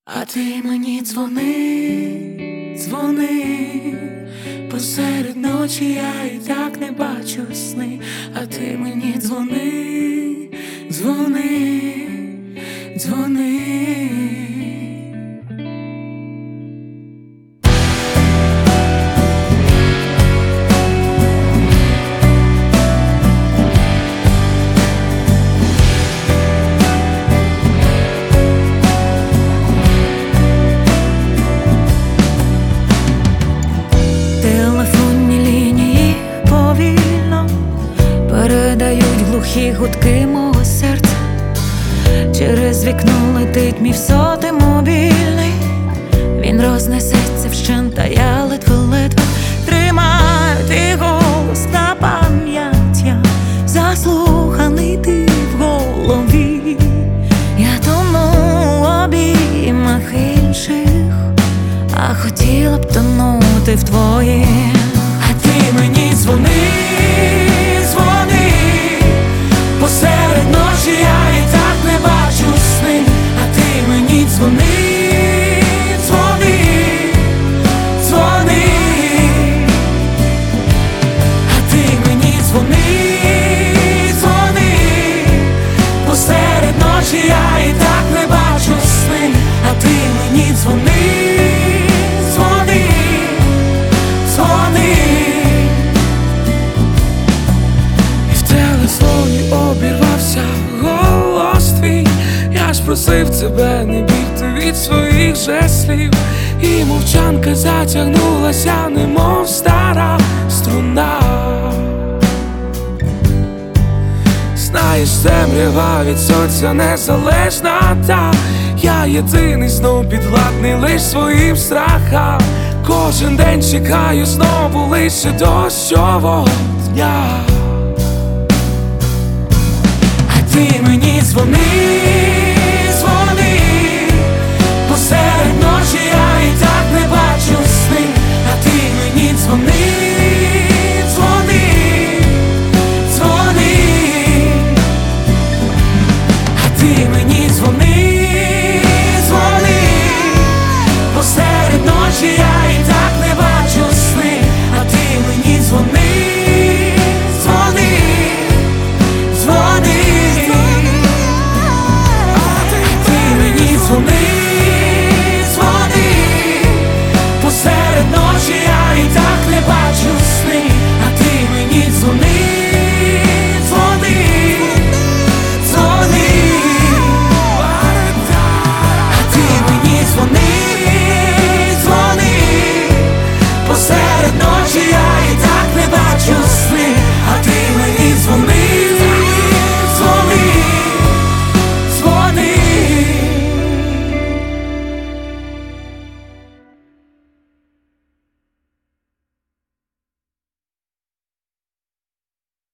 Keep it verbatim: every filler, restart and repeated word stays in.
А ти мені дзвони, дзвони, посеред ночі я і так не бачу сни. А ти мені дзвони, дзвони, дзвони. Передають глухі гудки мого серця. Через вікно летить мій всотий мобільний. Він рознесеться вщент, а я ледве-ледве тримаю твій голос на пам'ять. Я заслуханий ти в голові. Я тону в обіймах інших, а хотіла б тонути в твоїх. А ти мені дзвони, посеред ночі я і так не бачу сни. А ти мені дзвони, дзвони, дзвони. А ти мені дзвони, дзвони, посеред ночі я і так не бачу сни. А ти мені дзвони, дзвони, дзвони. І в телефоні обірвався голос твій. Я ж просив тебе не бігти від своїх же слів. І мовчанка затягнулася, немов стара струна. Знаєш, темрява від сонця незалежна, та я єдиний знов підвладний лиш своїм страхам. Кожен день чекаю знову лише дощового дня. Ти мені дзвони, дзвони, посеред ночі я і так не бачу сни. А ти мені дзвони, дзвони, дзвони. А ти мені дзвони, дзвони, посеред ночі я і так не бачу сни. А ти мені дзвони, дзвони, дзвони. Дзвони, дзвони, посеред ночі я і так не бачу сни. А ти мені дзвони, дзвони, дзвони. А ти мені дзвони, дзвони, посеред ночі я